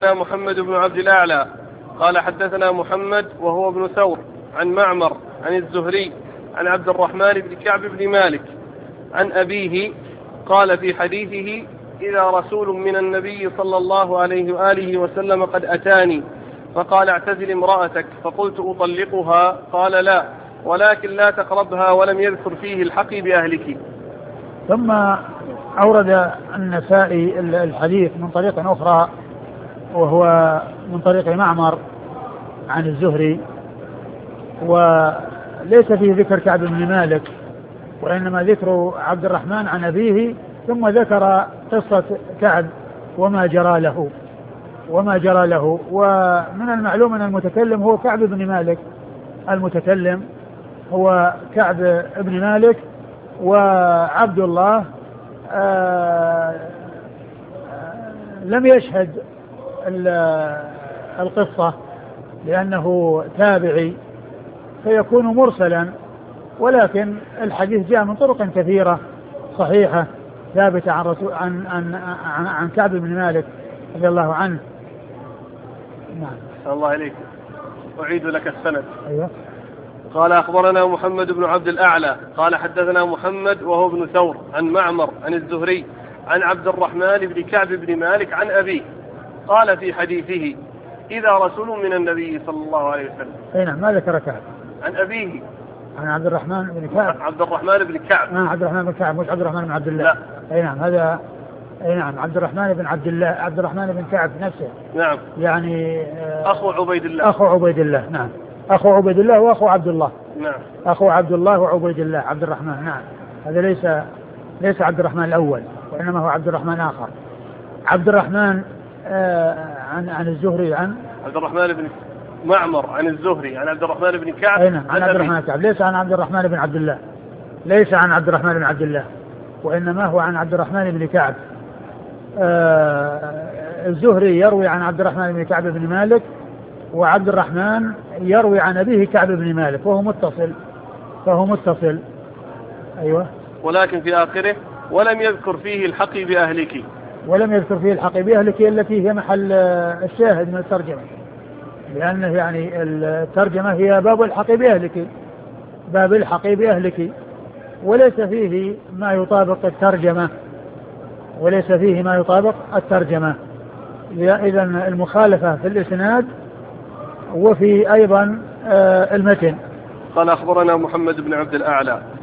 محمد بن عبد الأعلى قال حدثنا محمد وهو ابن ثور عن معمر عن الزهري عن عبد الرحمن بن كعب بن مالك عن أبيه قال في حديثه: إذا رسول من النبي صلى الله عليه وآله وسلم قد أتاني فقال: اعتزل امرأتك، فقلت: أطلقها؟ قال: لا، ولكن لا تقربها، ولم يذكر فيه الحقي بأهلك. ثم أورد النسائي الحديث من طريق أخرى، وهو من طريق معمر عن الزهري، وليس فيه ذكر كعب بن مالك، وإنما ذكر عبد الرحمن عن أبيه، ثم ذكر قصة كعب وما جرى له. ومن المعلوم أن المتكلم هو كعب بن مالك، المتكلم هو كعب بن مالك، وعبد الله لم يشهد القصة لأنه تابعي فيكون مرسلا، ولكن الحديث جاء من طرق كثيرة صحيحة ثابتة عن كعب بن مالك رضي الله عنه. نعم. الله عليك، أعيد لك السند. أيوة. قال: أخبرنا محمد بن عبد الأعلى قال حدثنا محمد وهو ابن ثور عن معمر عن الزهري عن عبد الرحمن بن كعب بن مالك عن أبيه قال في حديثه: إذا رسول من النبي صلى الله عليه وسلم. أي نعم. ما ذكر كعب؟ عن أبيه، عن عبد الرحمن بن كعب. عبد الرحمن بن كعب. عبد الرحمن بن كعب، مش عبد الرحمن بن عبد الله. لا. أي نعم، هذا. أي نعم، عبد الرحمن بن عبد الله، عبد الرحمن بن كعب نفسه. نعم. يعني أخو عبيد الله. أخو عبيد الله. نعم. أخو عبيد الله وأخو عبد الله. نعم. أخو عبد الله وعبيد الله عبد الرحمن. نعم. هذا ليس عبد الرحمن الأول، وإنما هو عبد الرحمن آخر. عبد الرحمن عن الزهري عن عبد الرحمن بن معمر عن الزهري عن عبد الرحمن بن كعب. نعم. عن عبد الرحمن كعب، ليس عن عبد الرحمن بن عبد الله، ليس عن عبد الرحمن بن عبد الله، وإنما هو عن عبد الرحمن بن كعب. الزهري يروي عن عبد الرحمن بن كعب بن مالك، وعبد الرحمن يروي عن أبيه كعب بن مالك، فهو متصل. أيوة. ولكن في آخره: ولم يذكر فيه الحقي بأهلك. ولم يذكر فيه الحقي بأهلك التي هي محل الشاهد من الترجمة، لأنه يعني الترجمة هي باب الحقي بأهلك، باب الحقي بأهلك، وليس فيه ما يطابق الترجمة، إذن المخالفة في الإسناد وفي أيضا المتن. قال: أخبرنا محمد بن عبد الأعلى